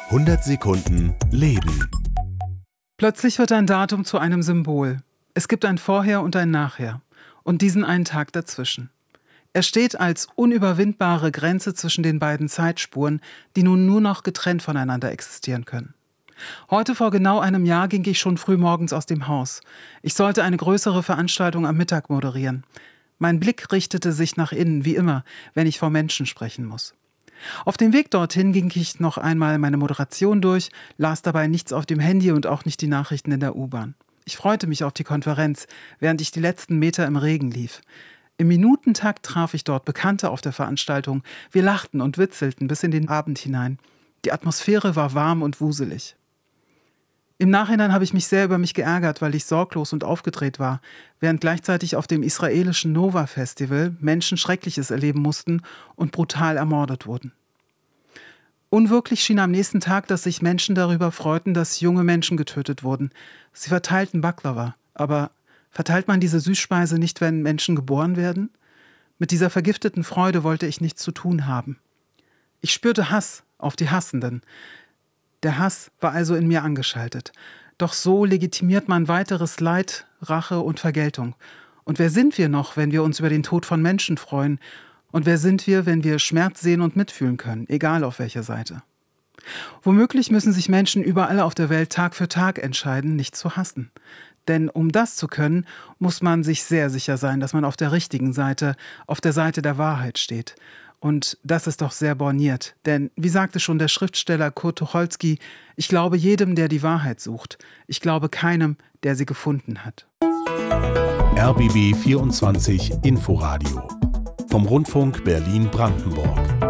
100 Sekunden Leben. Plötzlich wird ein Datum zu einem Symbol. Es gibt ein Vorher und ein Nachher. Und diesen einen Tag dazwischen. Er steht als unüberwindbare Grenze zwischen den beiden Zeitspuren, die nun nur noch getrennt voneinander existieren können. Heute vor genau einem Jahr ging ich schon früh morgens aus dem Haus. Ich sollte eine größere Veranstaltung am Mittag moderieren. Mein Blick richtete sich nach innen, wie immer, wenn ich vor Menschen sprechen muss. Auf dem Weg dorthin ging ich noch einmal meine Moderation durch, las dabei nichts auf dem Handy und auch nicht die Nachrichten in der U-Bahn. Ich freute mich auf die Konferenz, während ich die letzten Meter im Regen lief. Im Minutentakt traf ich dort Bekannte auf der Veranstaltung. Wir lachten und witzelten bis in den Abend hinein. Die Atmosphäre war warm und wuselig. Im Nachhinein habe ich mich sehr über mich geärgert, weil ich sorglos und aufgedreht war, während gleichzeitig auf dem israelischen Nova-Festival Menschen Schreckliches erleben mussten und brutal ermordet wurden. Unwirklich schien am nächsten Tag, dass sich Menschen darüber freuten, dass junge Menschen getötet wurden. Sie verteilten Baklava, aber verteilt man diese Süßspeise nicht, wenn Menschen geboren werden? Mit dieser vergifteten Freude wollte ich nichts zu tun haben. Ich spürte Hass auf die Hassenden. Der Hass war also in mir angeschaltet. Doch so legitimiert man weiteres Leid, Rache und Vergeltung. Und wer sind wir noch, wenn wir uns über den Tod von Menschen freuen? Und wer sind wir, wenn wir Schmerz sehen und mitfühlen können, egal auf welcher Seite? Womöglich müssen sich Menschen überall auf der Welt Tag für Tag entscheiden, nicht zu hassen. Denn um das zu können, muss man sich sehr sicher sein, dass man auf der richtigen Seite, auf der Seite der Wahrheit steht. Und das ist doch sehr borniert. Denn, wie sagte schon der Schriftsteller Kurt Tucholsky, ich glaube jedem, der die Wahrheit sucht. Ich glaube keinem, der sie gefunden hat. RBB 24 Inforadio vom Rundfunk Berlin-Brandenburg.